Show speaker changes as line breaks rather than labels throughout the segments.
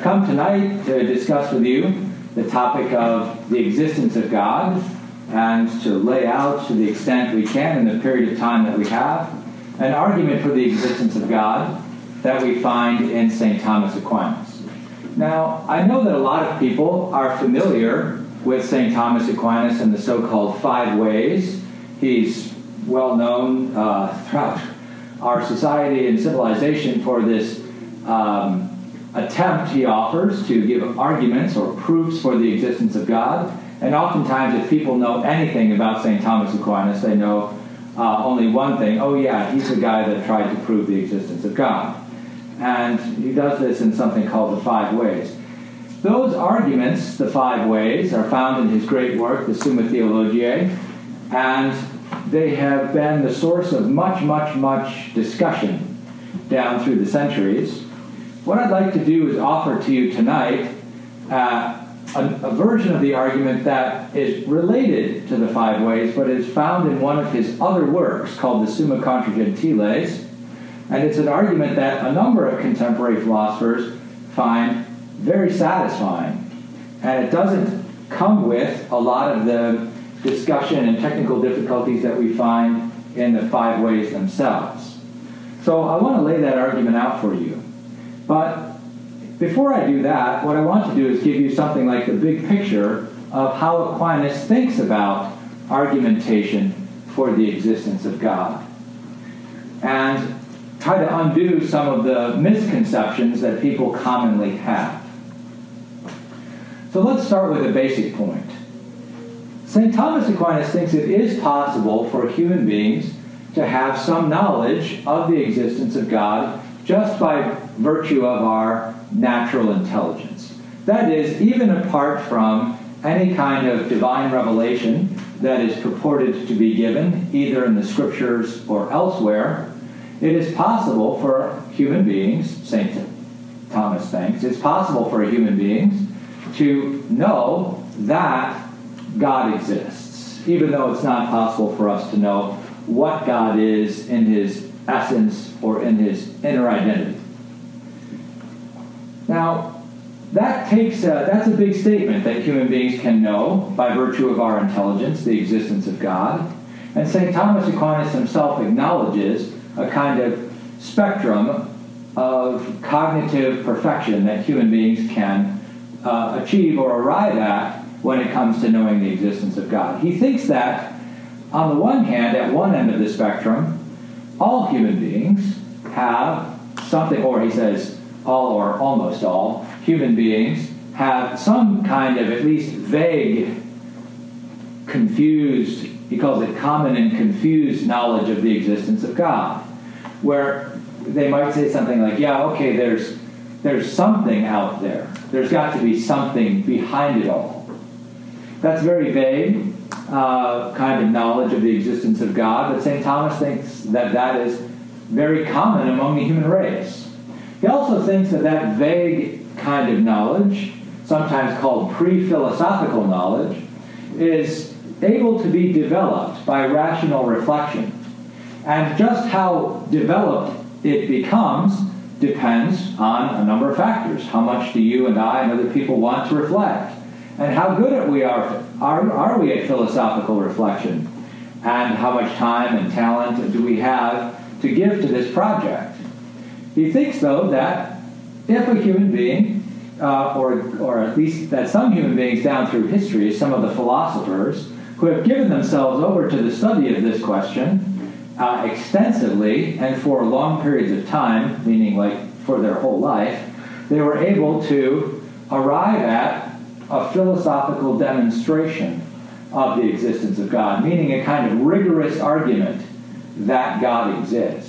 come tonight to discuss with you the topic of the existence of God and to lay out, to the extent we can in the period of time that we have, an argument for the existence of God that we find in St. Thomas Aquinas. Now, I know that a lot of people are familiar with St. Thomas Aquinas and the so-called five ways. He's well known throughout our society and civilization for this attempt he offers to give arguments or proofs for the existence of God. And oftentimes, if people know anything about St. Thomas Aquinas, they know only one thing. Oh, yeah, he's the guy that tried to prove the existence of God. And he does this in something called the Five Ways. Those arguments, the Five Ways, are found in his great work, the Summa Theologiae, and they have been the source of much discussion down through the centuries. What I'd like to do is offer to you tonight a version of the argument that is related to the Five Ways, but is found in one of his other works called the Summa Contra Gentiles. And it's an argument that a number of contemporary philosophers find very satisfying. And it doesn't come with a lot of the discussion and technical difficulties that we find in the Five Ways themselves. So I want to lay that argument out for you. But before I do that, what I want to do is give you something like the big picture of how Aquinas thinks about argumentation for the existence of God, and try to undo some of the misconceptions that people commonly have. So let's start with a basic point. St. Thomas Aquinas thinks it is possible for human beings to have some knowledge of the existence of God just by virtue of our natural intelligence. That is, even apart from any kind of divine revelation that is purported to be given, either in the Scriptures or elsewhere, it is possible for human beings, St. Thomas thinks, it's possible for human beings to know that God exists, even though it's not possible for us to know what God is in his essence or in his inner identity. Now, that's a big statement, that human beings can know, by virtue of our intelligence, the existence of God. And St. Thomas Aquinas himself acknowledges a kind of spectrum of cognitive perfection that human beings can achieve or arrive at when it comes to knowing the existence of God. He thinks that, on the one hand, at one end of the spectrum, all human beings have something, or he says all or almost all human beings have some kind of at least vague, confused, he calls it common and confused knowledge of the existence of God, where they might say something like, yeah, okay, there's something out there. There's got to be something behind it all. That's very vague kind of knowledge of the existence of God, but St. Thomas thinks that that is very common among the human race. He also thinks that that vague kind of knowledge, sometimes called pre-philosophical knowledge, is able to be developed by rational reflection. And just how developed it becomes depends on a number of factors. How much do you and I and other people want to reflect? And how good are we at philosophical reflection? And how much time and talent do we have to give to this project? He thinks, though, that if a human being, or at least that some human beings down through history, some of the philosophers, who have given themselves over to the study of this question extensively and for long periods of time, meaning like for their whole life, they were able to arrive at a philosophical demonstration of the existence of God, meaning a kind of rigorous argument that God exists.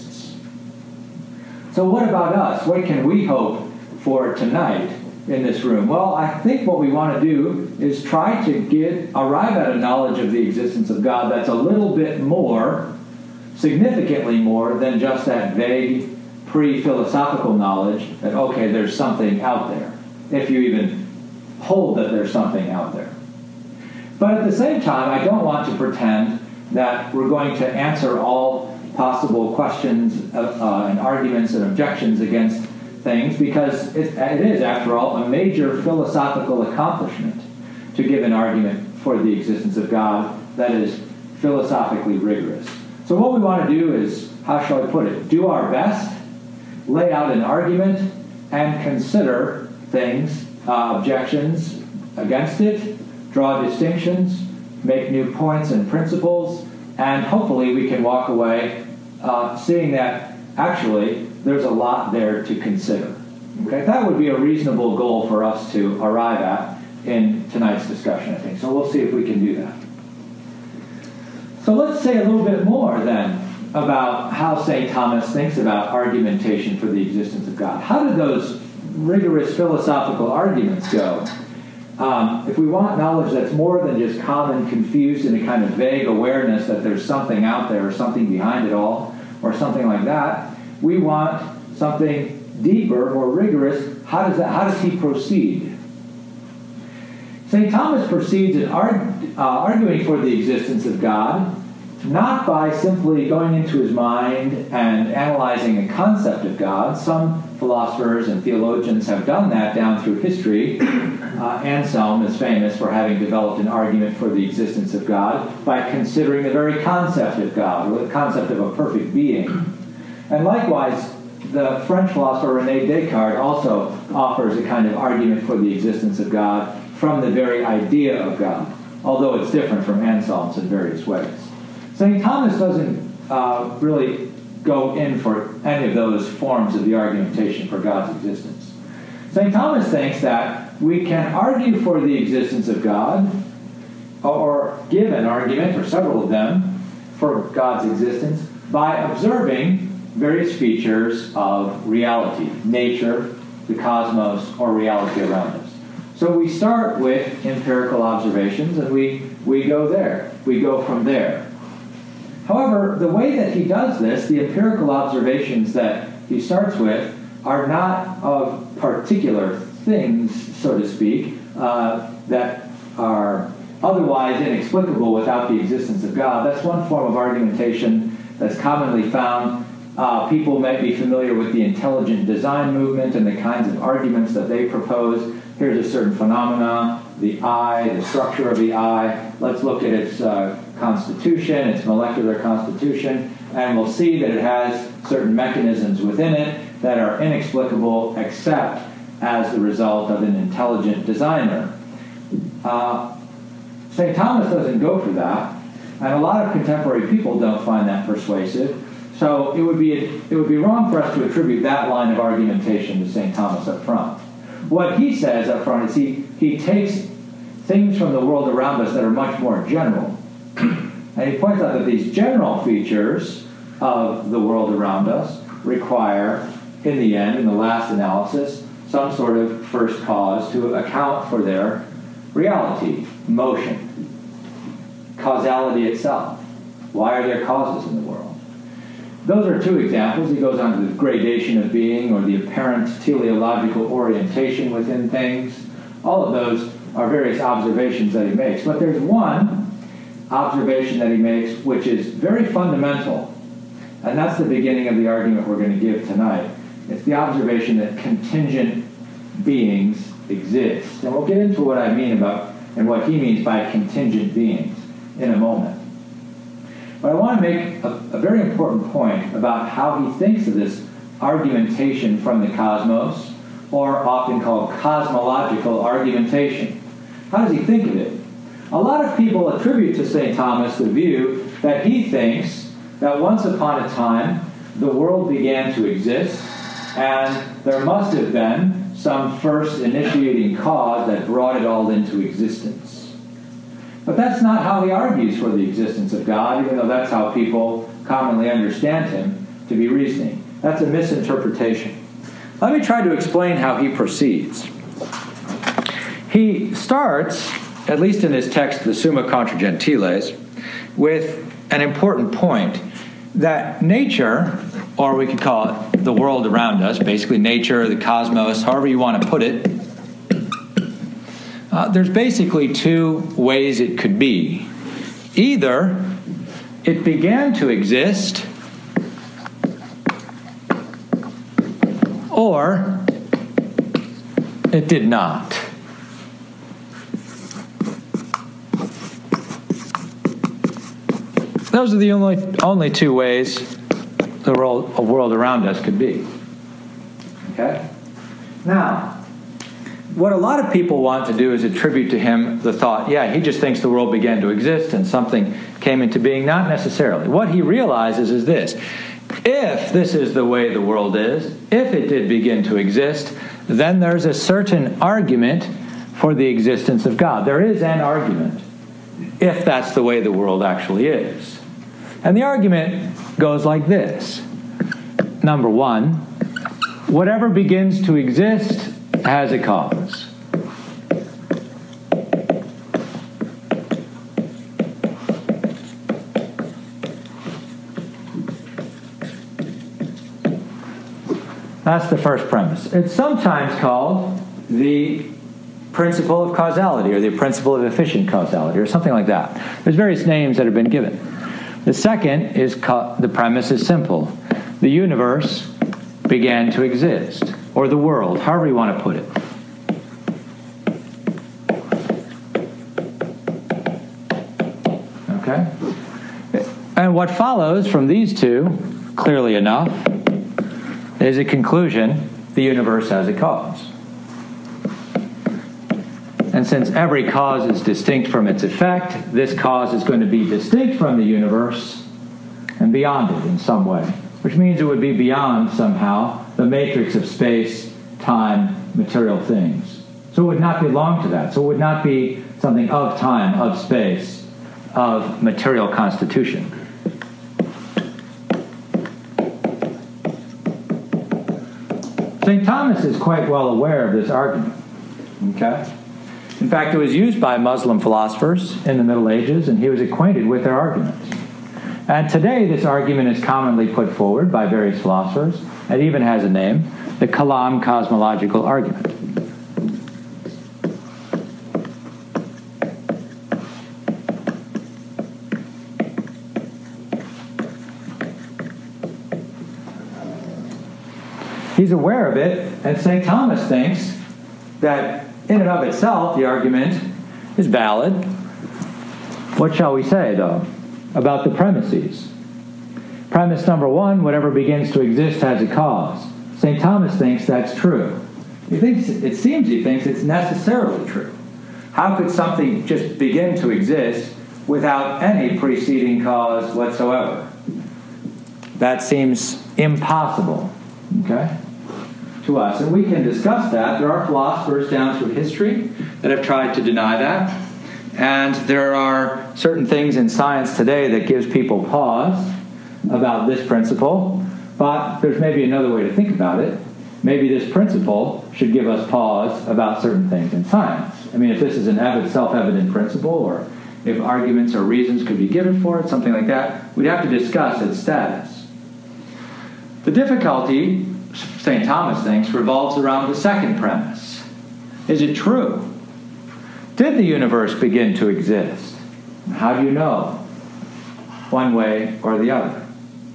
So what about us? What can we hope for tonight in this room? Well, I think what we want to do is try to arrive at a knowledge of the existence of God that's a little bit more, significantly more, than just that vague pre-philosophical knowledge that, okay, there's something out there, if you even hold that there's something out there. But at the same time, I don't want to pretend that we're going to answer all possible questions and arguments and objections against things because it is, after all, a major philosophical accomplishment to give an argument for the existence of God that is philosophically rigorous. So what we want to do is, how shall I put it, do our best, lay out an argument, and consider things, objections against it, draw distinctions, make new points and principles, and hopefully we can walk away seeing that actually there's a lot there to consider. Okay? That would be a reasonable goal for us to arrive at in tonight's discussion, I think. So we'll see if we can do that. So let's say a little bit more then about how St. Thomas thinks about argumentation for the existence of God. How do those rigorous philosophical arguments go? If we want knowledge that's more than just common, confused, and a kind of vague awareness that there's something out there or something behind it all or something like that, we want something deeper, more rigorous. How does he proceed? St. Thomas proceeds in arguing for the existence of God, not by simply going into his mind and analyzing a concept of God. Some philosophers and theologians have done that down through history. Anselm is famous for having developed an argument for the existence of God by considering the very concept of God, or the concept of a perfect being. And likewise, the French philosopher René Descartes also offers a kind of argument for the existence of God from the very idea of God, although it's different from Anselm's in various ways. St. Thomas doesn't really go in for any of those forms of the argumentation for God's existence. St. Thomas thinks that we can argue for the existence of God, or give an argument, or several of them, for God's existence by observing various features of reality, nature, the cosmos, or reality around us. So we start with empirical observations, and we go there. We go from there. However, the way that he does this, the empirical observations that he starts with, are not of particular things, so to speak, that are otherwise inexplicable without the existence of God. That's one form of argumentation that's commonly found. People may be familiar with the intelligent design movement and the kinds of arguments that they propose. Here's a certain phenomena, the eye, the structure of the eye. Let's look at its constitution, its molecular constitution, and we'll see that it has certain mechanisms within it that are inexplicable except as the result of an intelligent designer. St. Thomas doesn't go for that, and a lot of contemporary people don't find that persuasive. So it would be wrong for us to attribute that line of argumentation to St. Thomas up front. What he says up front is he takes things from the world around us that are much more general, and he points out that these general features of the world around us require, in the end, in the last analysis, some sort of first cause to account for their reality, motion, causality itself. Why are there causes in the world? Those are two examples. He goes on to the gradation of being, or the apparent teleological orientation within things. All of those are various observations that he makes. But there's one observation that he makes which is very fundamental, and that's the beginning of the argument we're going to give tonight. It's the observation that contingent beings exist. And we'll get into what I mean about, and what he means by contingent beings in a moment. But I want to make a very important point about how he thinks of this argumentation from the cosmos, or often called cosmological argumentation. How does he think of it? A lot of people attribute to St. Thomas the view that he thinks that once upon a time the world began to exist, and there must have been some first initiating cause that brought it all into existence. But that's not how he argues for the existence of God, even though that's how people commonly understand him to be reasoning. That's a misinterpretation. Let me try to explain how he proceeds. He starts, at least in his text, the Summa Contra Gentiles, with an important point, that nature, or we could call it the world around us, basically nature, the cosmos, however you want to put it, there's basically two ways it could be. Either it began to exist, or it did not. Those are the only two ways the world around us could be. Okay? Now, what a lot of people want to do is attribute to him the thought, he just thinks the world began to exist and something came into being. Not necessarily. What he realizes is this: if this is the way the world is, if it did begin to exist, then there's a certain argument for the existence of God. There is an argument, if that's the way the world actually is. And the argument goes like this. Number one, whatever begins to exist has a cause. That's the first premise. It's sometimes called the principle of causality, or the principle of efficient causality, or something like that. There's various names that have been given. The second is, the premise is simple. The universe began to exist, or the world, however you want to put it. Okay? And what follows from these two, clearly enough, is a conclusion: the universe has a cause. And since every cause is distinct from its effect, this cause is going to be distinct from the universe and beyond it in some way, which means it would be beyond, somehow, the matrix of space, time, material things. So it would not belong to that. So it would not be something of time, of space, of material constitution. St. Thomas is quite well aware of this argument. Okay? In fact, it was used by Muslim philosophers in the Middle Ages, and he was acquainted with their arguments. And today, this argument is commonly put forward by various philosophers. It even has a name: the Kalam cosmological argument. He's aware of it, and St. Thomas thinks that in and of itself, the argument is valid. What shall we say, though, about the premises? Premise number one: whatever begins to exist has a cause. St. Thomas thinks that's true. He thinks it's necessarily true. How could something just begin to exist without any preceding cause whatsoever? That seems impossible, okay, to us. And we can discuss that. There are philosophers down through history that have tried to deny that. And there are certain things in science today that gives people pause about this principle. But there's maybe another way to think about it. Maybe this principle should give us pause about certain things in science. I mean, if this is an self-evident principle, or if arguments or reasons could be given for it, something like that, we'd have to discuss its status. The difficulty, St. Thomas thinks, revolves around the second premise. Is it true? Did the universe begin to exist? How do you know? One way or the other.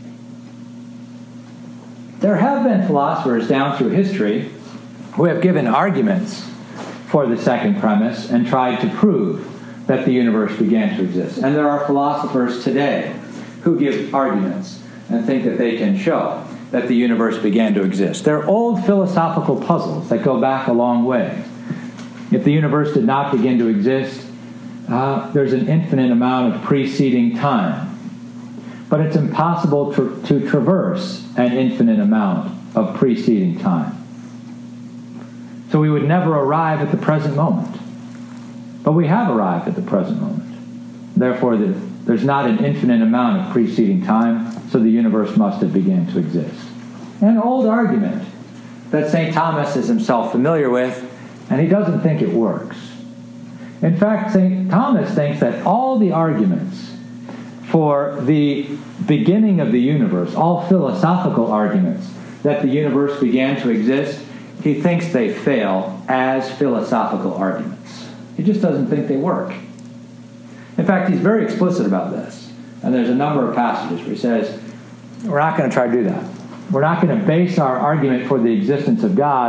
There have been philosophers down through history who have given arguments for the second premise and tried to prove that the universe began to exist. And there are philosophers today who give arguments and think that they can show that the universe began to exist. They're old philosophical puzzles that go back a long way. If the universe did not begin to exist, there's an infinite amount of preceding time. But it's impossible to traverse an infinite amount of preceding time. So we would never arrive at the present moment. But we have arrived at the present moment. Therefore, there's not an infinite amount of preceding time, so the universe must have begun to exist. An old argument that St. Thomas is himself familiar with, and he doesn't think it works. In fact, St. Thomas thinks that all the arguments for the beginning of the universe, all philosophical arguments that the universe began to exist, he thinks they fail as philosophical arguments. He just doesn't think they work. In fact, he's very explicit about this. And there's a number of passages where he says, we're not going to try to do that. We're not going to base our argument for the existence of God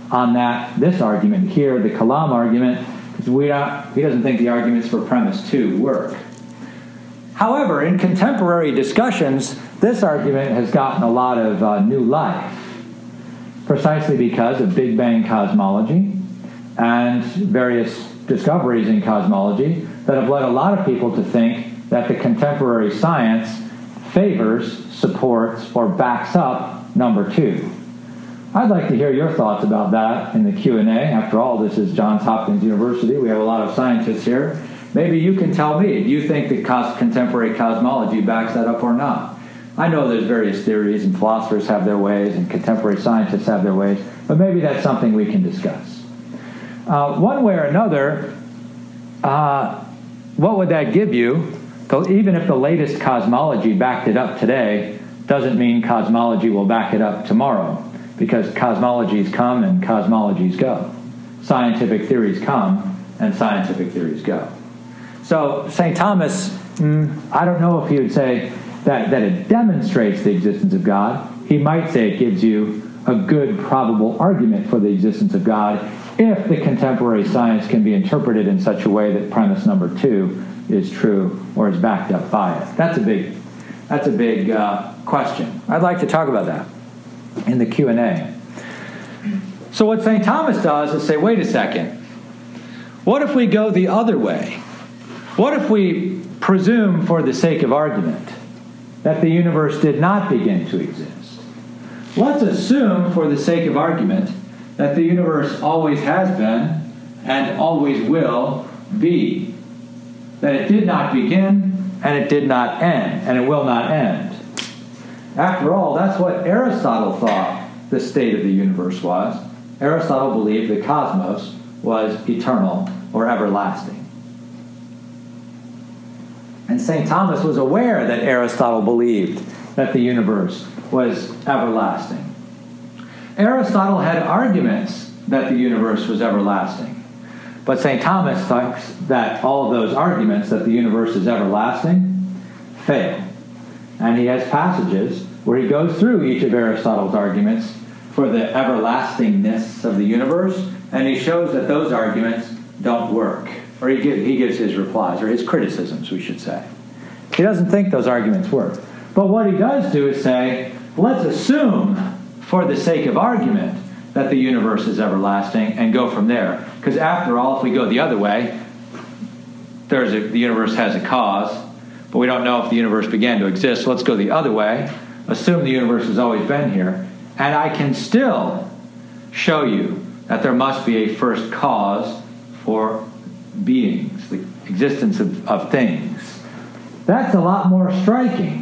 on this argument here, the Kalam argument, because he doesn't think the arguments for premise 2 work. However, in contemporary discussions, this argument has gotten a lot of new life, precisely because of Big Bang cosmology and various discoveries in cosmology that have led a lot of people to think that the contemporary science favors, supports, or backs up number 2. I'd like to hear your thoughts about that in the Q&A. After all, this is Johns Hopkins University. We have a lot of scientists here. Maybe you can tell me, do you think that contemporary cosmology backs that up or not? I know there's various theories, and philosophers have their ways, and contemporary scientists have their ways, but maybe that's something we can discuss. One way or another, what would that give you? Even if the latest cosmology backed it up today, doesn't mean cosmology will back it up tomorrow, because cosmologies come and cosmologies go. Scientific theories come and scientific theories go. So St. Thomas, I don't know if he would say that it demonstrates the existence of God. He might say it gives you a good probable argument for the existence of God if the contemporary science can be interpreted in such a way that premise number 2 is true or is backed up by it. That's a big question. I'd like to talk about that in the Q&A. So what St. Thomas does is say, wait a second. What if we go the other way? What if we presume, for the sake of argument, that the universe did not begin to exist? Let's assume, for the sake of argument, that the universe always has been and always will be. That it did not begin and it did not end and it will not end. After all, that's what Aristotle thought the state of the universe was. Aristotle believed the cosmos was eternal or everlasting. And St. Thomas was aware that Aristotle believed that the universe was everlasting. Aristotle had arguments that the universe was everlasting. But St. Thomas thinks that all of those arguments that the universe is everlasting fail. And he has passages where he goes through each of Aristotle's arguments for the everlastingness of the universe, and he shows that those arguments don't work. Or he gives his replies, or his criticisms, we should say. He doesn't think those arguments work. But what he does do is say, let's assume, for the sake of argument, that the universe is everlasting, and go from there. Because after all, if we go the other way, the universe has a cause, but we don't know if the universe began to exist, so let's go the other way, assume the universe has always been here, and I can still show you that there must be a first cause for beings, the existence of things. That's a lot more striking.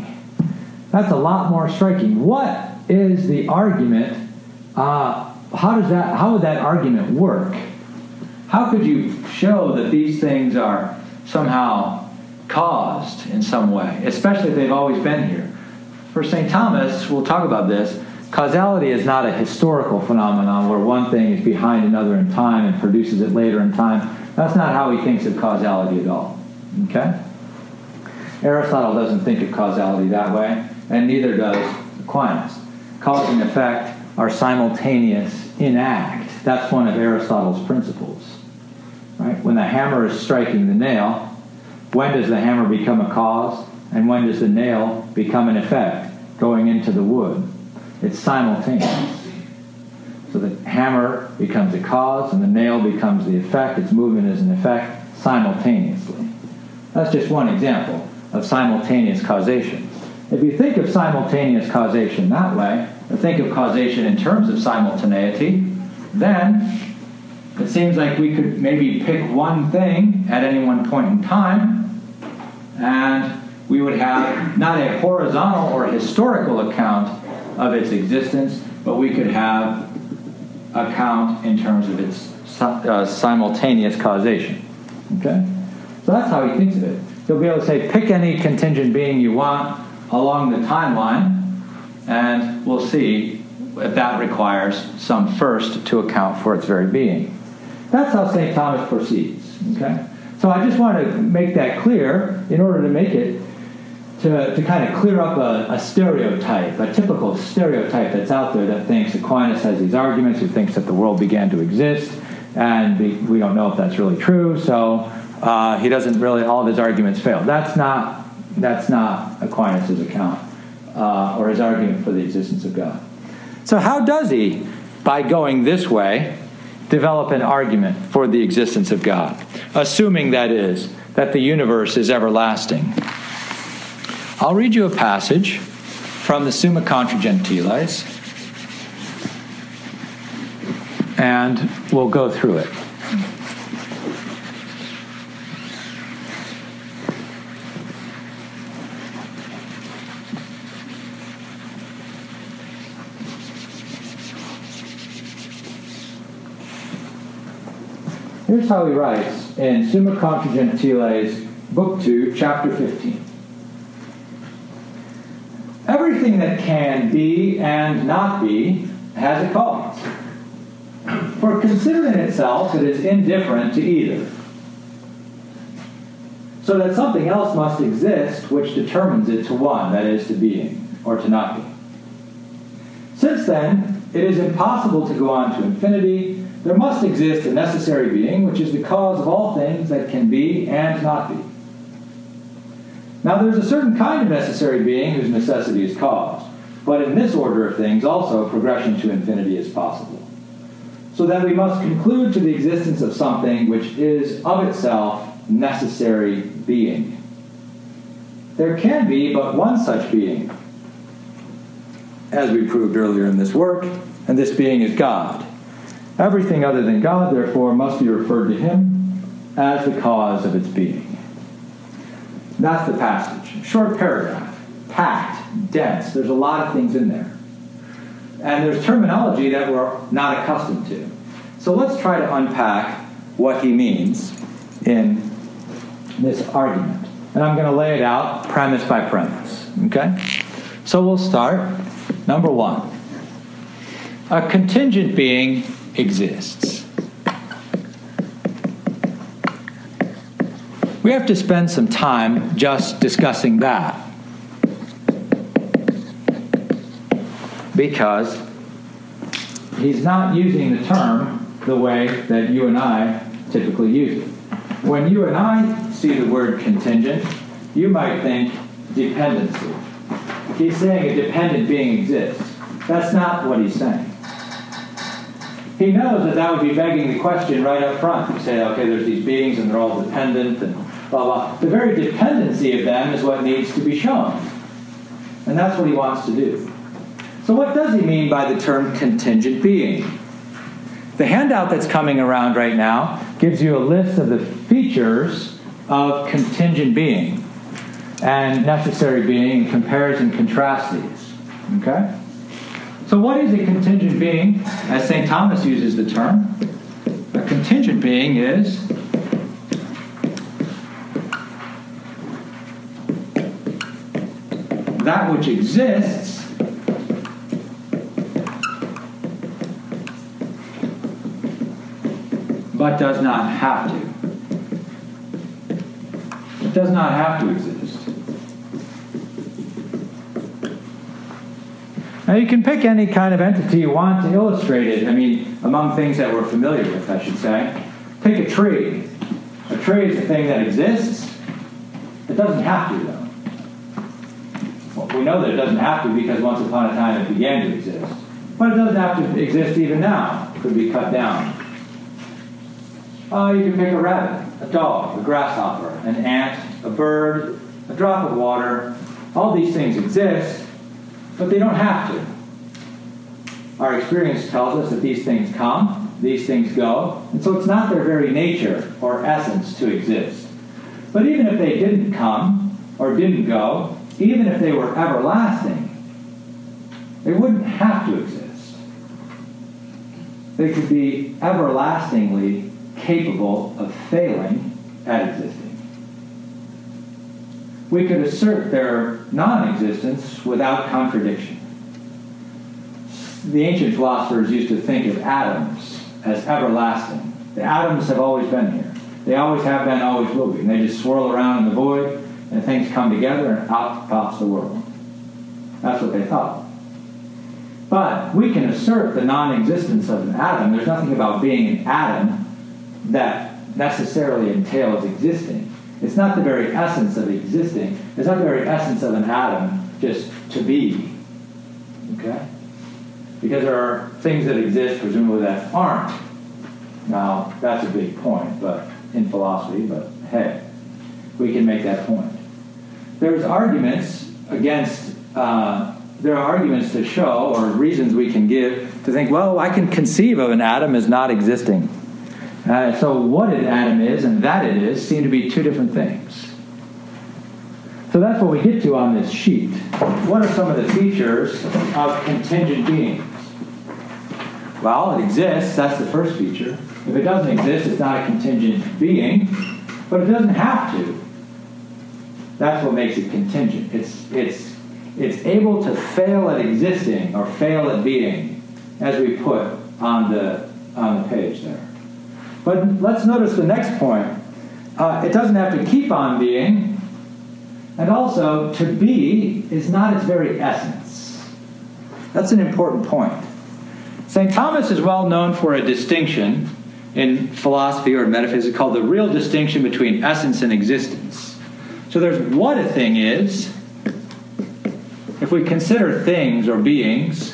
What is the argument? How would that argument work? How could you show that these things are somehow caused in some way, especially if they've always been here? For St. Thomas, we'll talk about this, causality is not a historical phenomenon where one thing is behind another in time and produces it later in time. That's not how he thinks of causality at all. Okay? Aristotle doesn't think of causality that way, and neither does Aquinas. Cause and effect are simultaneous in act. That's one of Aristotle's principles. Right? When the hammer is striking the nail, when does the hammer become a cause, and when does the nail become an effect going into the wood? It's simultaneous. So the hammer becomes a cause, and the nail becomes the effect. Its movement is an effect simultaneously. That's just one example of simultaneous causation. If you think of simultaneous causation that way, or think of causation in terms of simultaneity, then it seems like we could maybe pick one thing at any one point in time, and we would have not a horizontal or historical account of its existence, but we could have account in terms of its simultaneous causation. Okay? So that's how he thinks of it. He'll be able to say, pick any contingent being you want along the timeline, and we'll see if that requires some first to account for its very being. That's how St. Thomas proceeds. Okay? So I just want to make that clear in order to make it to kind of clear up a stereotype, a typical stereotype that's out there that thinks Aquinas has these arguments, who thinks that the world began to exist, and we don't know if that's really true, so he doesn't really, all of his arguments fail. That's not Aquinas' account, or his argument for the existence of God. So how does he, by going this way, develop an argument for the existence of God, assuming, that is, that the universe is everlasting? I'll read you a passage from the Summa Contra Gentiles, and we'll go through it. Here's how he writes in Summa Contra Gentiles, Book 2, Chapter 15. Everything that can be and not be has a cause. For considered in itself, it is indifferent to either. So that something else must exist which determines it to one, that is, to being, or to not being. Since then, it is impossible to go on to infinity. There must exist a necessary being, which is the cause of all things that can be and not be. Now there's a certain kind of necessary being whose necessity is caused, but in this order of things also progression to infinity is possible. So that we must conclude to the existence of something which is of itself necessary being. There can be but one such being, as we proved earlier in this work, and this being is God. Everything other than God, therefore, must be referred to him as the cause of its being. That's the passage. Short paragraph. Packed. Dense. There's a lot of things in there. And there's terminology that we're not accustomed to. So let's try to unpack what he means in this argument. And I'm going to lay it out premise by premise. Okay? So we'll start. Number one. A contingent being exists. We have to spend some time just discussing that, because he's not using the term the way that you and I typically use it. When you and I see the word contingent, you might think dependency. He's saying a dependent being exists. That's not what he's saying. He knows that would be begging the question right up front. You say, okay, there's these beings and they're all dependent and blah, blah. The very dependency of them is what needs to be shown. And that's what he wants to do. So what does he mean by the term contingent being? The handout that's coming around right now gives you a list of the features of contingent being and necessary being, and compares and contrasts these. Okay? So what is a contingent being, as St. Thomas uses the term? A contingent being is that which exists but does not have to. It does not have to exist. Now you can pick any kind of entity you want to illustrate it. I mean, among things that we're familiar with, I should say. Take a tree. A tree is a thing that exists. It doesn't have to, though. Well, we know that it doesn't have to because once upon a time it began to exist. But it doesn't have to exist even now. It could be cut down. You can pick a rabbit, a dog, a grasshopper, an ant, a bird, a drop of water. All these things exist, but they don't have to. Our experience tells us that these things come, these things go, and so it's not their very nature or essence to exist. But even if they didn't come or didn't go, even if they were everlasting, they wouldn't have to exist. They could be everlastingly capable of failing at existing. We could assert their non-existence without contradiction. The ancient philosophers used to think of atoms as everlasting. The atoms have always been here. They always have been, always will be. And they just swirl around in the void and things come together and out pops the world. That's what they thought. But we can assert the non-existence of an atom. There's nothing about being an atom that necessarily entails existing. It's not the very essence of existing. It's not the very essence of an atom just to be. Okay? Because there are things that exist, presumably, that aren't. Now, that's a big point, but in philosophy, but hey, we can make that point. There's arguments against, there are arguments to show, or reasons we can give to think, well, I can conceive of an atom as not existing. So what an atom is and that it is seem to be two different things. So that's what we get to on this sheet. What are some of the features of contingent beings? Well, it exists. That's the first feature. If it doesn't exist, it's not a contingent being, but it doesn't have to. That's what makes it contingent. It's able to fail at existing or fail at being, as we put on the page there. But let's notice the next point. It doesn't have to keep on being, and also to be is not its very essence. That's an important point. St. Thomas is well known for a distinction in philosophy or metaphysics called the real distinction between essence and existence. So there's what a thing is. If we consider things or beings,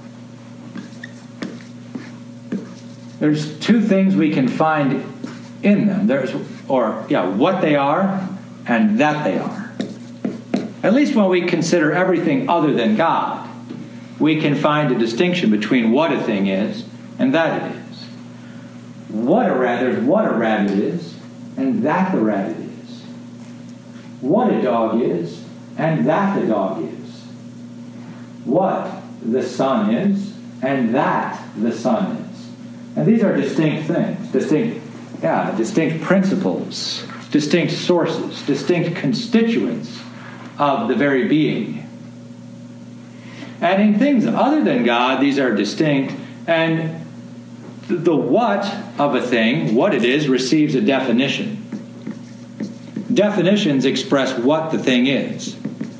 there's two things we can find in them. What they are and that they are. At least when we consider everything other than God, we can find a distinction between what a thing is and that it is. There's what a rabbit is and that the rabbit is. What a dog is and that the dog is. What the sun is and that the sun is. And these are distinct things, distinct principles, distinct sources, distinct constituents of the very being. And in things other than God, these are distinct, and the what of a thing, what it is, receives a definition. Definitions express what the thing is.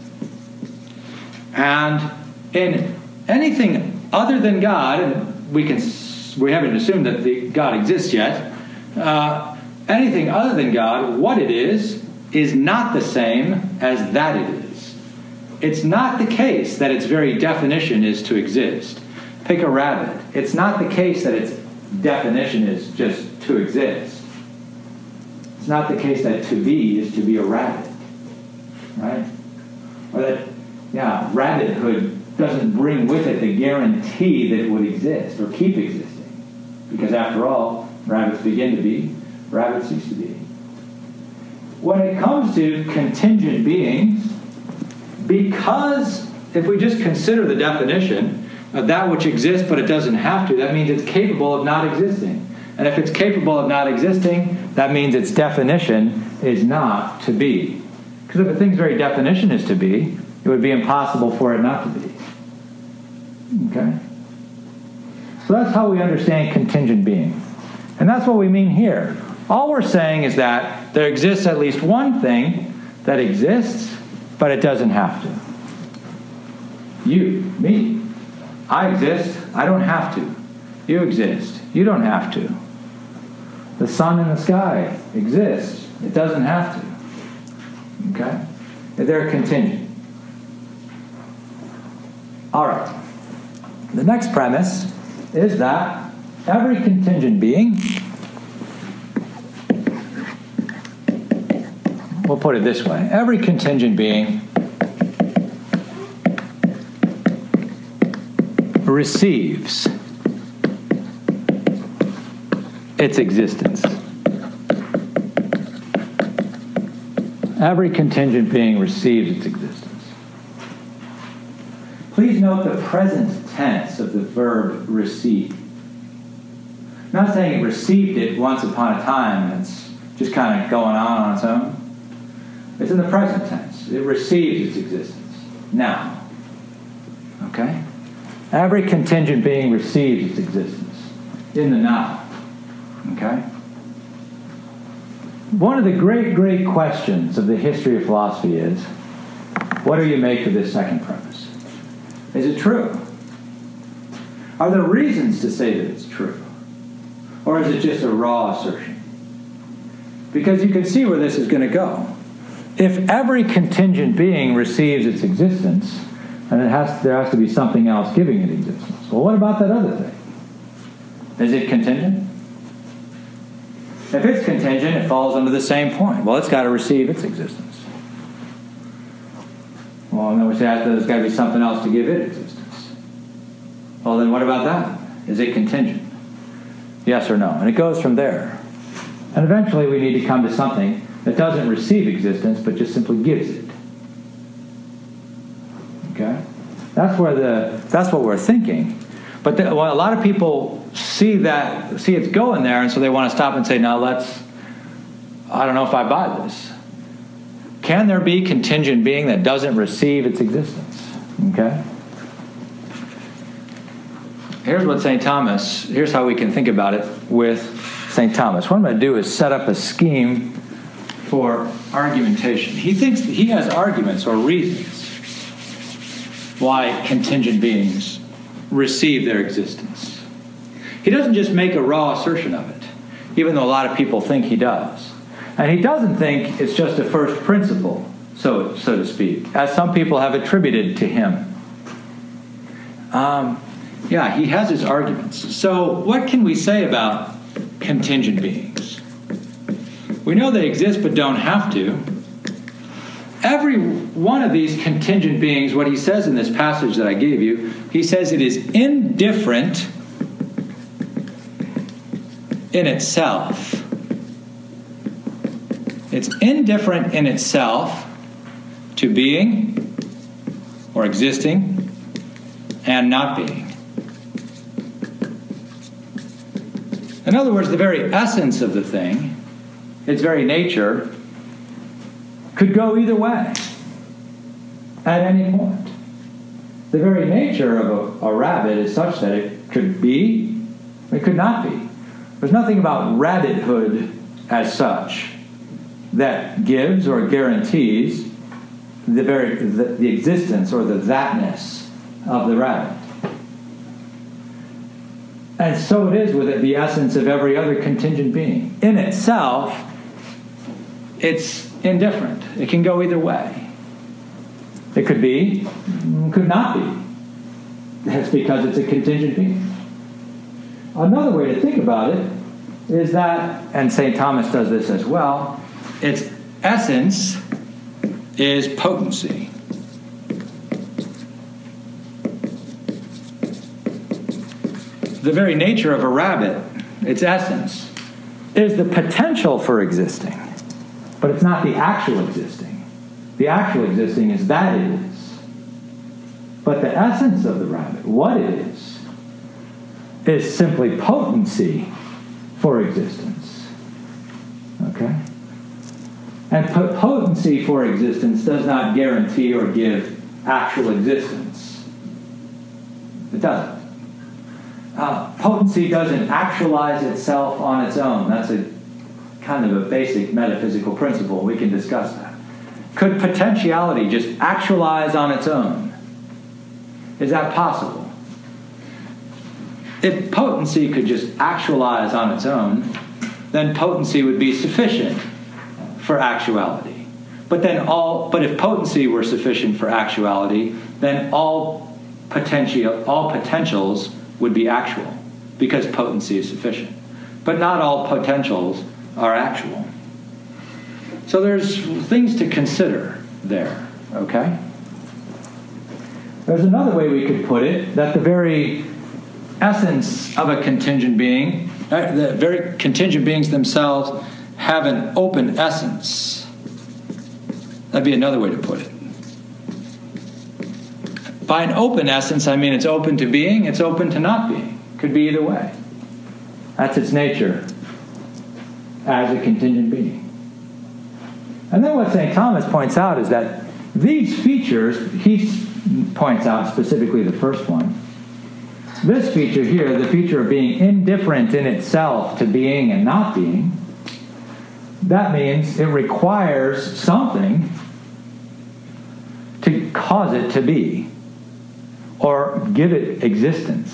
And in anything other than God, and we haven't assumed that God exists yet, anything other than God, what it is not the same as that it is. It's not the case that its very definition is to exist. Pick a rabbit. It's not the case that its definition is just to exist. It's not the case that to be is to be a rabbit. Right? Or that, rabbithood doesn't bring with it the guarantee that it would exist or keep existing. Because after all, rabbits begin to be, rabbits cease to be. When it comes to contingent beings, because if we just consider the definition of that which exists but it doesn't have to, that means it's capable of not existing. And if it's capable of not existing, that means its definition is not to be. Because if a thing's very definition is to be, it would be impossible for it not to be. Okay? So that's how we understand contingent being. And that's what we mean here. All we're saying is that there exists at least one thing that exists, but it doesn't have to. You, me, I exist, I don't have to. You exist, you don't have to. The sun in the sky exists, it doesn't have to. Okay? They're contingent. All right. The next premise is that every contingent being, we'll put it this way, every contingent being receives its existence. Every contingent being receives its existence. Please note the present tense of the verb receive. I'm not saying it received it once upon a time and it's just kind of going on its own. It's in the present tense. It receives its existence now. Okay? Every contingent being receives its existence in the now. Okay? one of the great, great questions of the history of philosophy is, what do you make of this second premise? Is it true? Are there reasons to say that it's true? Or is it just a raw assertion? Because you can see where this is going to go. If every contingent being receives its existence, and there has to be something else giving it existence. Well, what about that other thing? Is it contingent? If it's contingent, it falls under the same point. Well, it's got to receive its existence. Well, and then we say there's got to be something else to give it existence. Well, then what about that? Is it contingent? Yes or no? And it goes from there. And eventually we need to come to something that doesn't receive existence, but just simply gives it. Okay? That's what we're thinking. But a lot of people see it's going there, and so they want to stop and say, now I don't know if I buy this. Can there be contingent being that doesn't receive its existence? Okay? Here's how we can think about it with St. Thomas. What I'm going to do is set up a scheme for argumentation. He thinks that he has arguments or reasons why contingent beings receive their existence. He doesn't just make a raw assertion of it, even though a lot of people think he does. And he doesn't think it's just a first principle, so to speak, as some people have attributed to him. He has his arguments. So what can we say about contingent beings? We know they exist but don't have to. Every one of these contingent beings, what he says in this passage that I gave you, he says it is indifferent in itself. It's indifferent in itself to being or existing and not being. In other words, the very essence of the thing, its very nature, could go either way at any point. The very nature of a rabbit is such that it could be, it could not be. There's nothing about rabbithood as such that gives or guarantees the existence or the thatness of the rabbit. And so it is with the essence of every other contingent being. In itself, it's indifferent. It can go either way. It could be, could not be. That's because it's a contingent being. Another way to think about it is that, and St. Thomas does this as well, its essence is potency. The very nature of a rabbit, its essence, is the potential for existing, but it's not the actual existing. The actual existing is that it is. But the essence of the rabbit, what it is simply potency for existence. Okay? And potency for existence does not guarantee or give actual existence. It doesn't. Potency doesn't actualize itself on its own. That's a kind of a basic metaphysical principle. We can discuss that. Could potentiality just actualize on its own? Is that possible? If potency could just actualize on its own, then potency would be sufficient for actuality. But if potency were sufficient for actuality, then all potentials would be actual, because potency is sufficient. But not all potentials are actual. So there's things to consider there, okay? There's another way we could put it, that the very essence of a contingent being, the very contingent beings themselves have an open essence. That'd be another way to put it. By an open essence, I mean it's open to being, it's open to not being. Could be either way. That's its nature as a contingent being. And then what St. Thomas points out is that these features, he points out specifically the first one, this feature here, the feature of being indifferent in itself to being and not being, that means it requires something to cause it to be or give it existence.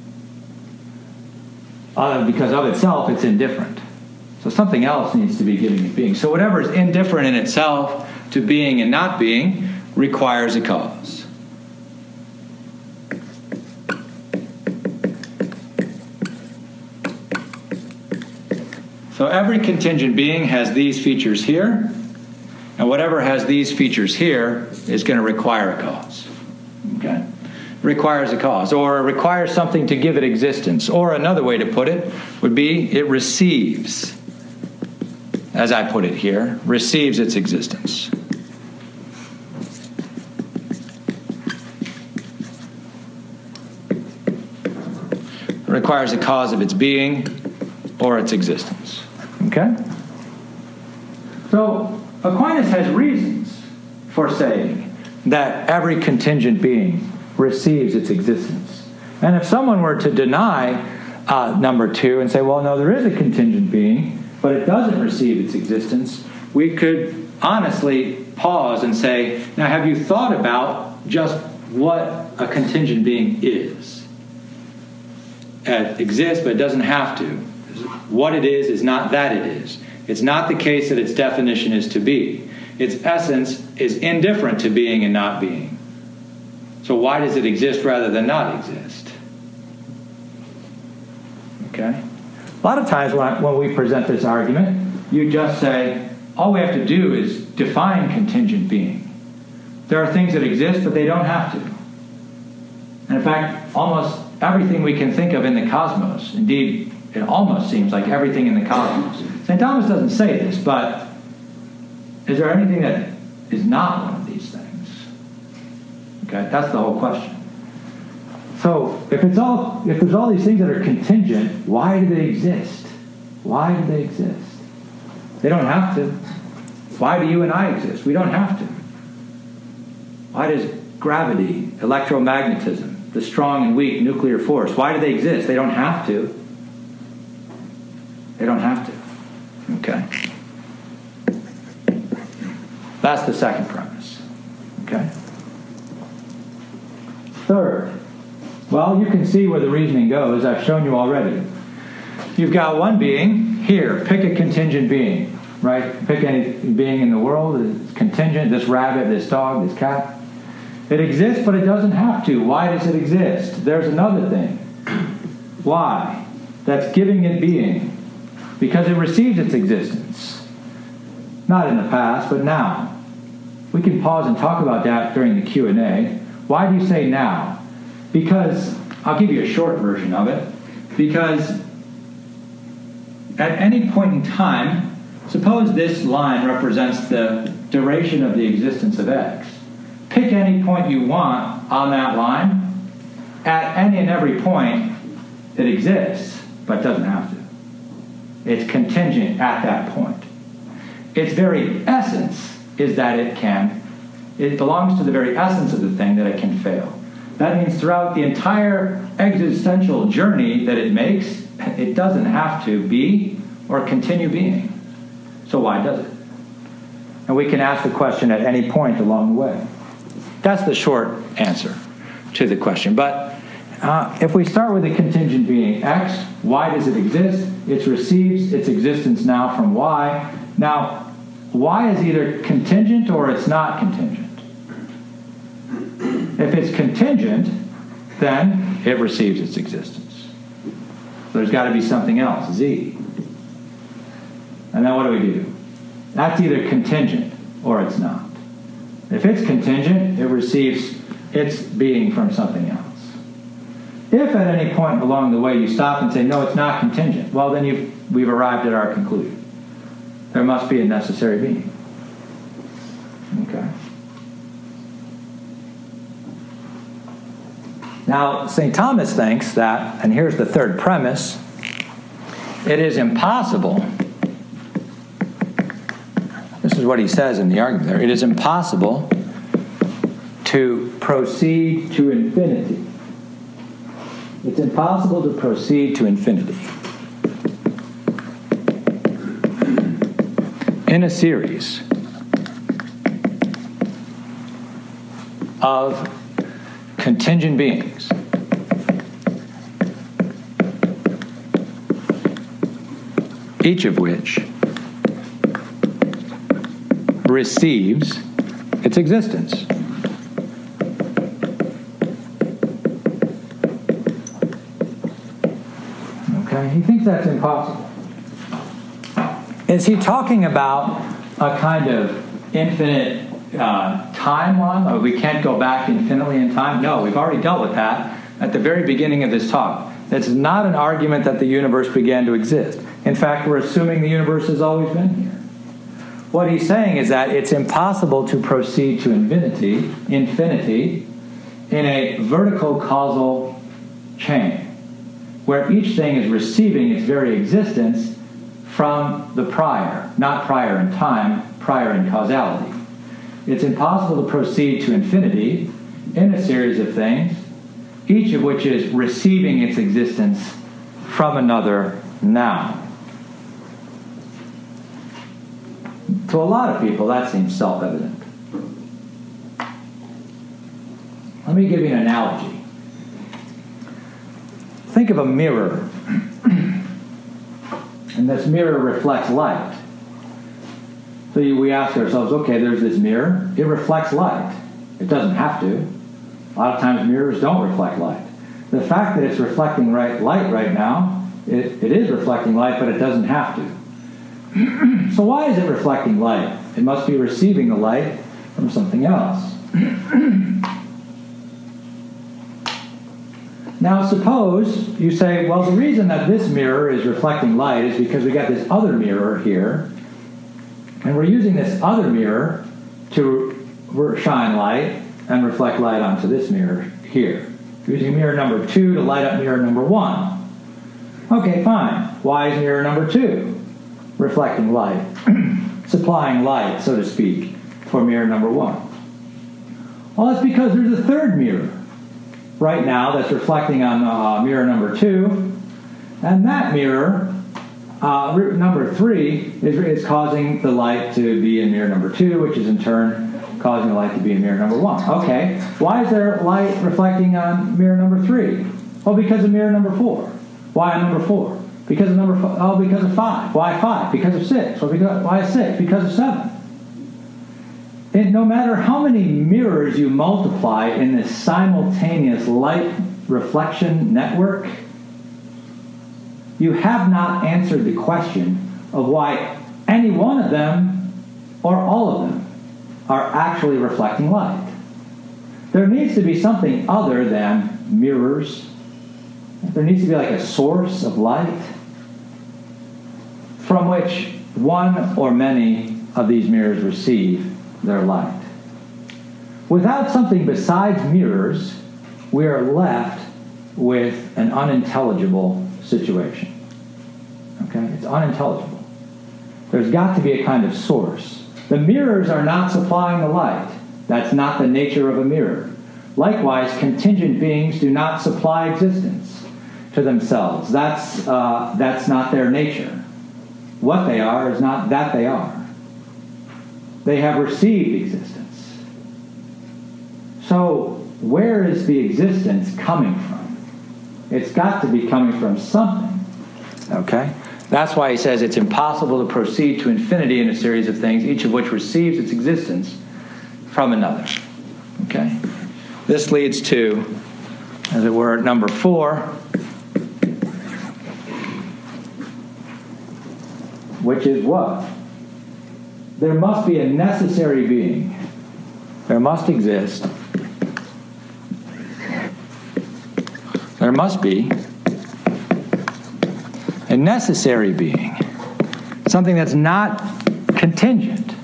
Because of itself, it's indifferent. So something else needs to be giving it being. So whatever is indifferent in itself to being and not being requires a cause. So every contingent being has these features here, and whatever has these features here is going to require a cause. Okay? Requires a cause, or requires something to give it existence. Or another way to put it would be it receives, as I put it here, receives its existence. It requires a cause of its being or its existence. Okay? So Aquinas has reasons for saying that every contingent being receives its existence. And if someone were to deny number 2 and say, well, no, there is a contingent being, but it doesn't receive its existence, we could honestly pause and say, now have you thought about just what a contingent being is? It exists, but it doesn't have to. What it is not that it is. It's not the case that its definition is to be. Its essence is indifferent to being and not being. So why does it exist rather than not exist? Okay? A lot of times when we present this argument, you just say, all we have to do is define contingent being. There are things that exist, but they don't have to. And in fact, almost everything we can think of in the cosmos, indeed, it almost seems like everything in the cosmos. St. Thomas doesn't say this, but is there anything that is not one of these things? Okay, that's the whole question. So if there's all these things that are contingent, why do they exist? Why do they exist? They don't have to. Why do you and I exist? We don't have to. Why does gravity, electromagnetism, the strong and weak nuclear force, why do they exist? They don't have to. They don't have to. Okay. That's the second premise. Okay. Third, well, you can see where the reasoning goes. I've shown you already. You've got one being here. Pick a contingent being, right? Pick any being in the world. It's contingent. This rabbit, this dog, this cat. It exists, but it doesn't have to. Why does it exist? There's another thing. Why? That's giving it being. Because it receives its existence. Not in the past, but now. We can pause and talk about that during the Q&A. Why do you say now? Because, I'll give you a short version of it. Because at any point in time, suppose this line represents the duration of the existence of X. Pick any point you want on that line. At any and every point, it exists, but doesn't have to. It's contingent at that point. Its very essence is that it belongs to the very essence of the thing that it can fail. That means throughout the entire existential journey that it makes, it doesn't have to be or continue being. So why does it? And we can ask the question at any point along the way. That's the short answer to the question. But if we start with a contingent being X, why does it exist? It receives its existence now from Y. Now, Y is either contingent or it's not contingent. If it's contingent, then it receives its existence. There's got to be something else, Z. And then what do? That's either contingent or it's not. If it's contingent, it receives its being from something else. If at any point along the way you stop and say, no, it's not contingent, well, then we've arrived at our conclusion. There must be a necessary being. Okay. Now, St. Thomas thinks that, and here's the third premise, it is impossible. This is what he says in the argument there. It is impossible to proceed to infinity. It's impossible to proceed to infinity in a series of contingent beings, each of which receives its existence. Okay, he thinks that's impossible. Is he talking about a kind of infinite timeline? Or we can't go back infinitely in time? No, we've already dealt with that at the very beginning of this talk. That's not an argument that the universe began to exist. In fact, we're assuming the universe has always been here. What he's saying is that it's impossible to proceed to infinity in a vertical causal chain, where each thing is receiving its very existence from the prior, not prior in time, prior in causality. It's impossible to proceed to infinity in a series of things, each of which is receiving its existence from another now. To a lot of people, that seems self-evident. Let me give you an analogy. Think of a mirror. And this mirror reflects light. So we ask ourselves, okay, there's this mirror. It reflects light. It doesn't have to. A lot of times mirrors don't reflect light. The fact that it's reflecting light right now, it is reflecting light, but it doesn't have to. So why is it reflecting light? It must be receiving the light from something else. Now suppose you say, well, the reason that this mirror is reflecting light is because we got this other mirror here, and we're using this other mirror to shine light and reflect light onto this mirror here. We're using mirror number 2 to light up mirror number 1. Okay, fine. Why is mirror number 2 reflecting light, supplying light, so to speak, for mirror number 1? Well, it's because there's a third mirror right now that's reflecting on mirror number 2, and that mirror, number 3, is causing the light to be in mirror number 2, which is in turn causing the light to be in mirror number 1. Okay, why is there light reflecting on mirror number 3? Well, because of mirror number 4. Why on number 4? Because of because of 5. Why 5? Because of 6. Why 6? Because of 7. And no matter how many mirrors you multiply in this simultaneous light reflection network, you have not answered the question of why any one of them or all of them are actually reflecting light. There needs to be something other than mirrors. There needs to be like a source of light from which one or many of these mirrors receive their light. Without something besides mirrors, we are left with an unintelligible situation. Okay? It's unintelligible. There's got to be a kind of source. The mirrors are not supplying the light. That's not the nature of a mirror. Likewise, contingent beings do not supply existence to themselves. That's not their nature. What they are is not that they are. They have received existence. So, where is the existence coming from? It's got to be coming from something. Okay? That's why he says it's impossible to proceed to infinity in a series of things, each of which receives its existence from another. Okay? This leads to, as it were, number 4, which is what? There must be a necessary being. There must exist. There must be a necessary being. Something that's not contingent.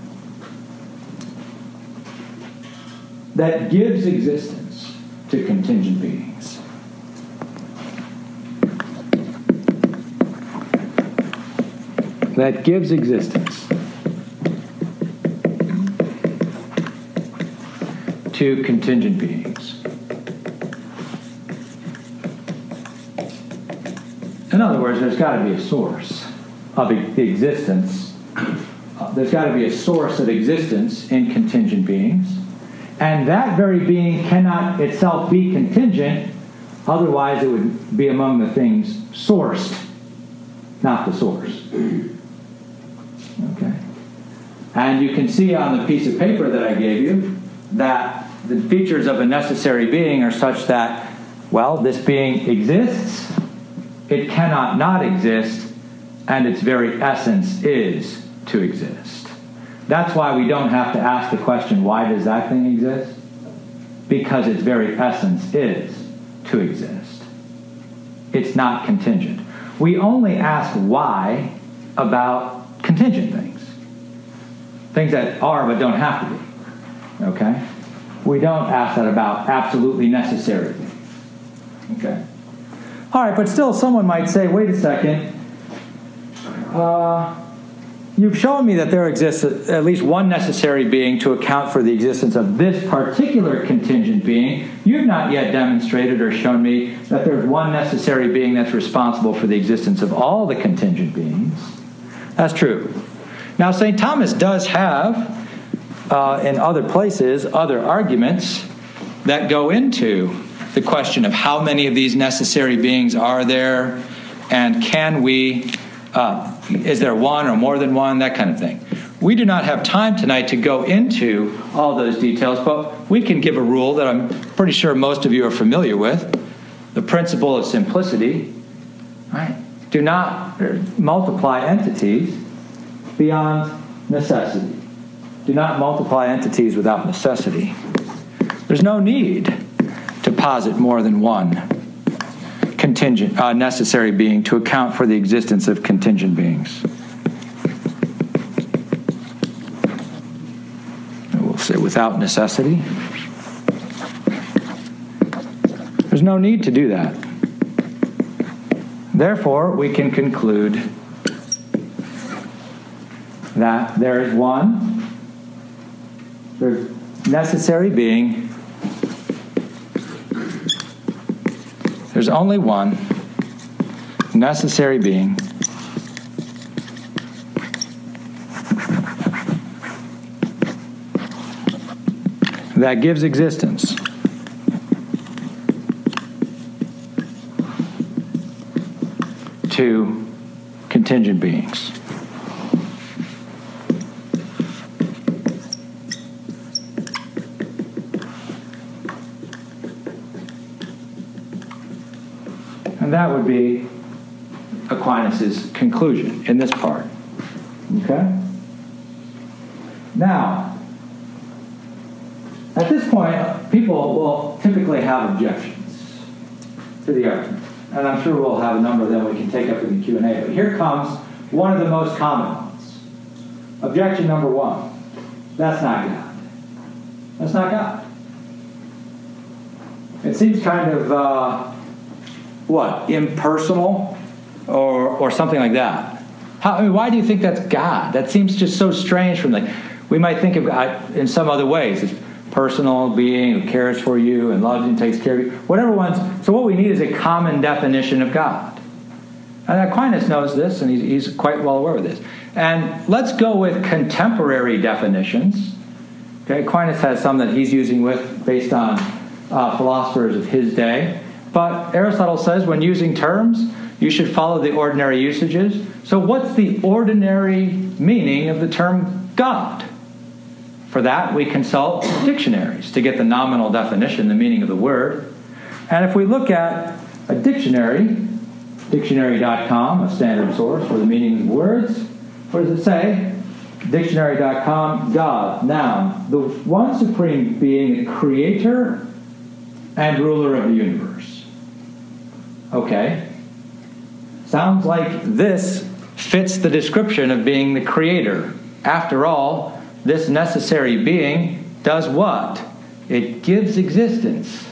That gives existence to contingent beings. That gives existence to contingent beings. In other words, there's got to be a source of the existence there's got to be a source of existence in contingent beings. And that very being cannot itself be contingent, otherwise it would be among the things sourced, not the source. Okay. And you can see on the piece of paper that I gave you that the features of a necessary being are such that, well, this being exists, it cannot not exist, and its very essence is to exist. That's why we don't have to ask the question, why does that thing exist? Because its very essence is to exist. It's not contingent. We only ask why about contingent things. Things that are but don't have to be. Okay? We don't ask that about absolutely necessary things. Okay? All right, but still someone might say, wait a second, you've shown me that there exists at least one necessary being to account for the existence of this particular contingent being. You've not yet demonstrated or shown me that there's one necessary being that's responsible for the existence of all the contingent beings. That's true. Now, St. Thomas does have, in other places, other arguments that go into the question of how many of these necessary beings are there, and can we, is there one or more than one, that kind of thing. We do not have time tonight to go into all those details, but we can give a rule that I'm pretty sure most of you are familiar with, the principle of simplicity. Right? Do not multiply entities beyond necessity. Do not multiply entities without necessity. There's no need to posit more than one contingent, necessary being to account for the existence of contingent beings. We'll say without necessity. There's no need to do that. Therefore, we can conclude that there is one, there's necessary being. There's only one necessary being that gives existence to contingent beings. And that would be Aquinas' conclusion in this part. Okay? Now, at this point, people will typically have objections to the argument. And I'm sure we'll have a number of them we can take up in the Q&A. But here comes one of the most common ones. Objection number one. That's not God. That's not God. It seems kind of... impersonal or something like that. Why do you think that's God? That seems just so strange from we might think of God in some other ways. It's personal being who cares for you and loves you and takes care of you. Whatever ones. So what we need is a common definition of God. And Aquinas knows this, and he's quite well aware of this. And let's go with contemporary definitions. Okay, Aquinas has some that he's using based on philosophers of his day. But Aristotle says when using terms, you should follow the ordinary usages. So what's the ordinary meaning of the term God? For that, we consult dictionaries to get the nominal definition, the meaning of the word. And if we look at a dictionary, dictionary.com, a standard source for the meaning of words, what does it say? Dictionary.com, God, noun, the one supreme being, the creator and ruler of the universe. Okay. Sounds like this fits the description of being the creator. After all, this necessary being does what? It gives existence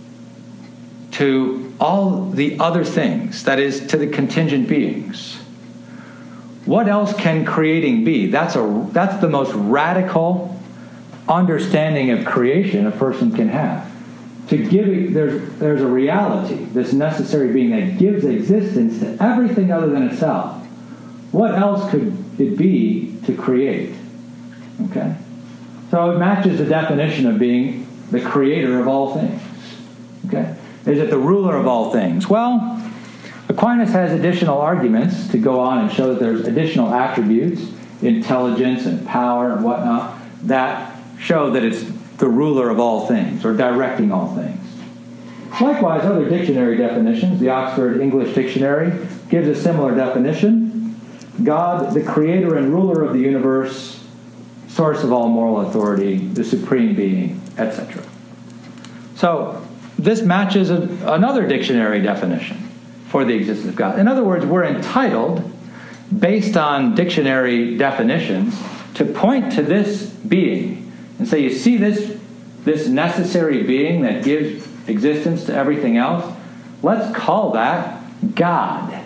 to all the other things, that is, to the contingent beings. What else can creating be? That's the most radical understanding of creation a person can have. To give there's a reality, this necessary being that gives existence to everything other than itself. What else could it be to create? Okay? So it matches the definition of being the creator of all things. Okay? Is it the ruler of all things? Well, Aquinas has additional arguments to go on and show that there's additional attributes, intelligence and power and whatnot, that show that it's the ruler of all things, or directing all things. Likewise, other dictionary definitions, the Oxford English Dictionary gives a similar definition. God, the creator and ruler of the universe, source of all moral authority, the supreme being, etc. So, this matches another dictionary definition for the existence of God. In other words, we're entitled, based on dictionary definitions, to point to this being and say, you see this necessary being that gives existence to everything else? Let's call that God.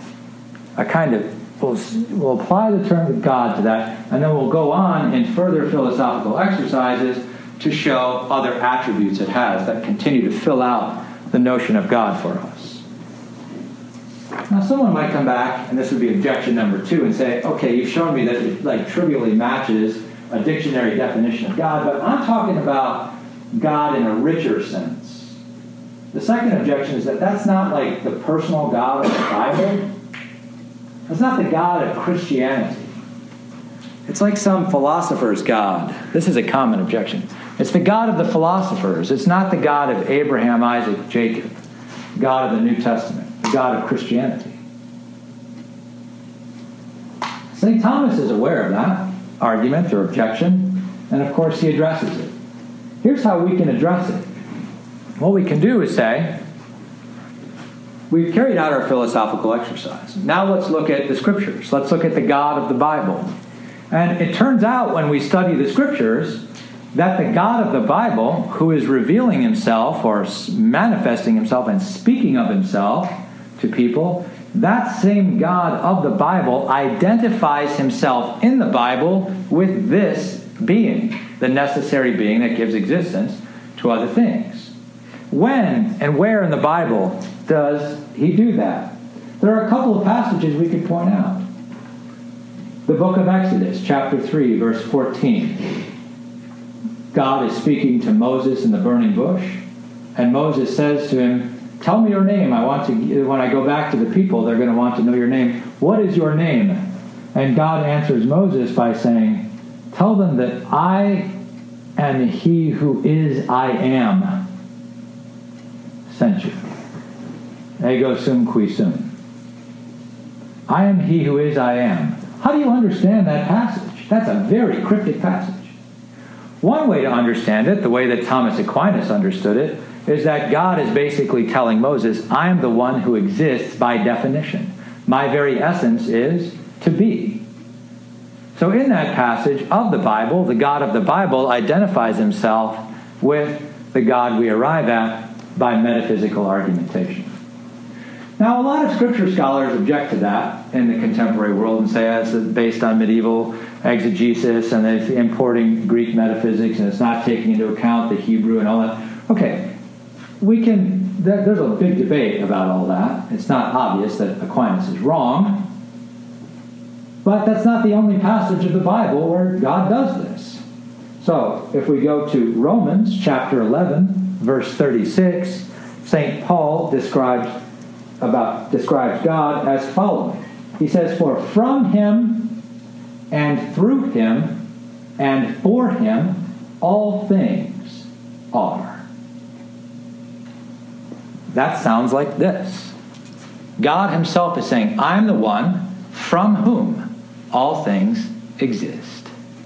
We'll apply the term God to that, and then we'll go on in further philosophical exercises to show other attributes it has that continue to fill out the notion of God for us. Now, someone might come back, and this would be objection number 2, and say, okay, you've shown me that it trivially matches a dictionary definition of God, but I'm talking about God in a richer sense. The second objection is that that's not like the personal God of the Bible. That's not the God of Christianity. It's like some philosopher's God. This is a common objection. It's the God of the philosophers. It's not the God of Abraham, Isaac, Jacob, God of the New Testament, the God of Christianity. St. Thomas is aware of that argument or objection, and of course he addresses it. Here's how we can address it. What we can do is say, we've carried out our philosophical exercise. Now let's look at the Scriptures. Let's look at the God of the Bible. And it turns out when we study the Scriptures that the God of the Bible, who is revealing himself or manifesting himself and speaking of himself to people, that same God of the Bible identifies himself in the Bible with this being, the necessary being that gives existence to other things. When and where in the Bible does he do that? There are a couple of passages we could point out. The book of Exodus, chapter 3, verse 14. God is speaking to Moses in the burning bush, and Moses says to him, tell me your name. When I go back to the people, they're going to want to know your name. What is your name? And God answers Moses by saying, tell them that I am he who is I am sent you. Ego sum qui sum. I am he who is I am. How do you understand that passage? That's a very cryptic passage. One way to understand it, the way that Thomas Aquinas understood it, is that God is basically telling Moses, I am the one who exists by definition. My very essence is to be. So in that passage of the Bible, the God of the Bible identifies himself with the God we arrive at by metaphysical argumentation. Now, a lot of Scripture scholars object to that in the contemporary world and say it's based on medieval exegesis and it's importing Greek metaphysics and it's not taking into account the Hebrew and all that. Okay, there's a big debate about all that. It's not obvious that Aquinas is wrong, but that's not the only passage of the Bible where God does this. So, if we go to Romans chapter 11, verse 36, St. Paul describes God as following. He says, for from him and through him and for him all things are. That sounds like this. God himself is saying, I'm the one from whom all things exist.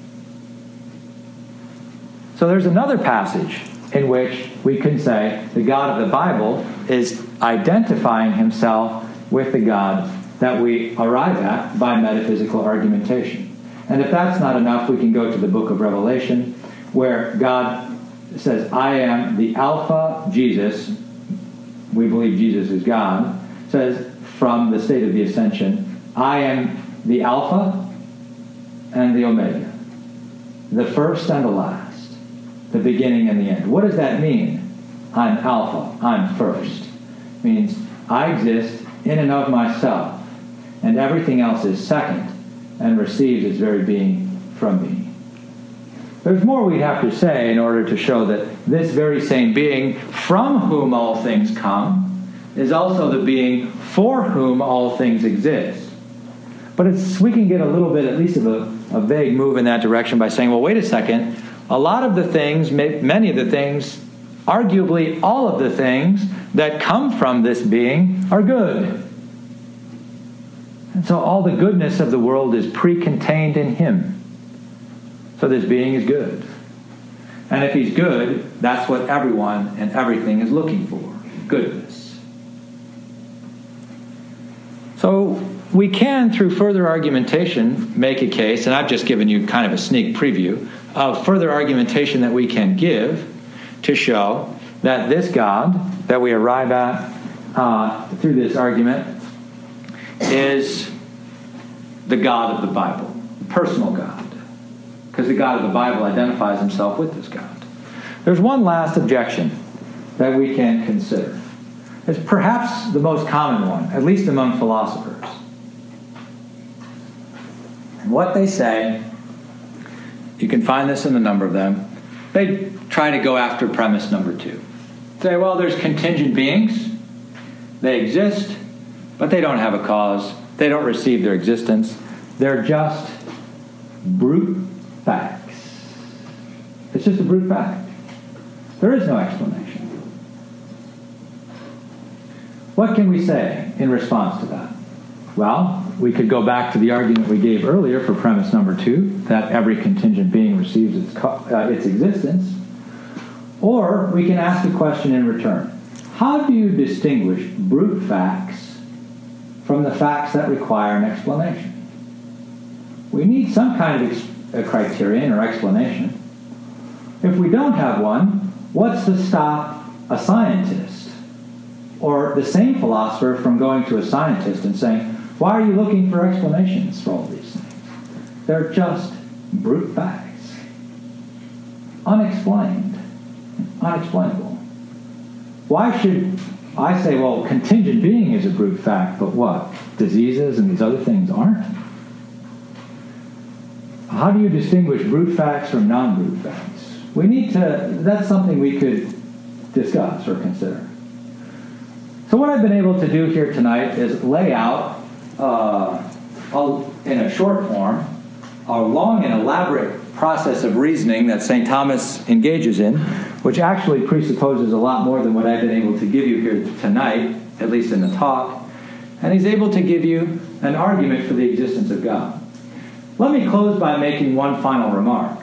So there's another passage in which we can say the God of the Bible is identifying himself with the God that we arrive at by metaphysical argumentation. And if that's not enough, we can go to the book of Revelation, where God says, I am the Alpha, Jesus. We believe Jesus is God. Says, from the state of the ascension, I am the Alpha and the Omega, the first and the last, the beginning and the end. What does that mean? I'm Alpha, I'm first. It means I exist in and of myself, and everything else is second and receives its very being from me. There's more we'd have to say in order to show that this very same being from whom all things come is also the being for whom all things exist. But we can get a little bit, at least of a vague move in that direction by saying, well, wait a second. A lot of the things, many of the things, arguably all of the things that come from this being are good. And so all the goodness of the world is pre-contained in him. So this being is good. And if he's good, that's what everyone and everything is looking for. Goodness. So we can, through further argumentation, make a case, and I've just given you kind of a sneak preview of further argumentation that we can give to show that this God that we arrive at through this argument is the God of the Bible, the personal God. Because the God of the Bible identifies himself with this God. There's one last objection that we can consider. It's perhaps the most common one, at least among philosophers. And what they say, you can find this in a number of them, they try to go after premise number 2. Say, well, there's contingent beings. They exist, but they don't have a cause. They don't receive their existence. They're just brute facts. It's just a brute fact. There is no explanation. What can we say in response to that? Well, we could go back to the argument we gave earlier for premise number 2, that every contingent being receives its existence. Or we can ask a question in return. How do you distinguish brute facts from the facts that require an explanation? We need some kind of a criterion or explanation. If we don't have one, what's to stop a scientist or the same philosopher from going to a scientist and saying, why are you looking for explanations for all these things? They're just brute facts. Unexplained. Unexplainable. Why should I say, well, contingent being is a brute fact, but what? Diseases and these other things aren't? How do you distinguish brute facts from non-brute facts? That's something we could discuss or consider. So what I've been able to do here tonight is lay out, in a short form, a long and elaborate process of reasoning that St. Thomas engages in, which actually presupposes a lot more than what I've been able to give you here tonight, at least in the talk. And he's able to give you an argument for the existence of God. Let me close by making one final remark.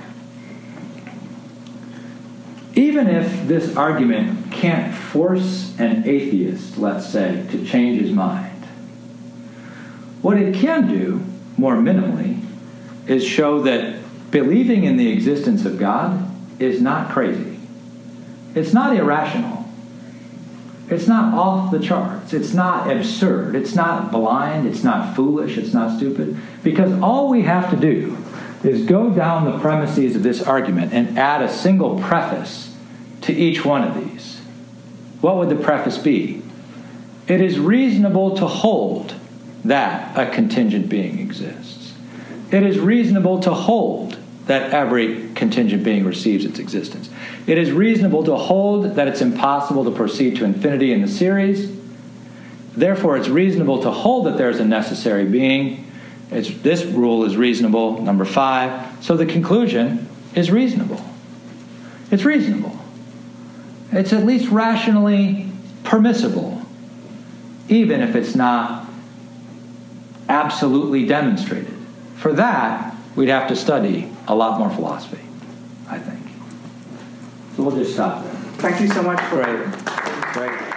Even if this argument can't force an atheist, let's say, to change his mind, what it can do, more minimally, is show that believing in the existence of God is not crazy. It's not irrational. It's not off the charts. It's not absurd. It's not blind. It's not foolish. It's not stupid. Because all we have to do is go down the premises of this argument and add a single preface to each one of these. What would the preface be? It is reasonable to hold that a contingent being exists. It is reasonable to hold that every contingent being receives its existence. It is reasonable to hold that it's impossible to proceed to infinity in the series. Therefore, it's reasonable to hold that there's a necessary being. This rule is reasonable, number 5. So the conclusion is reasonable. It's reasonable. It's at least rationally permissible, even if it's not absolutely demonstrated. For that, we'd have to study a lot more philosophy, I think. So we'll just stop there.
Thank you so much.
Great.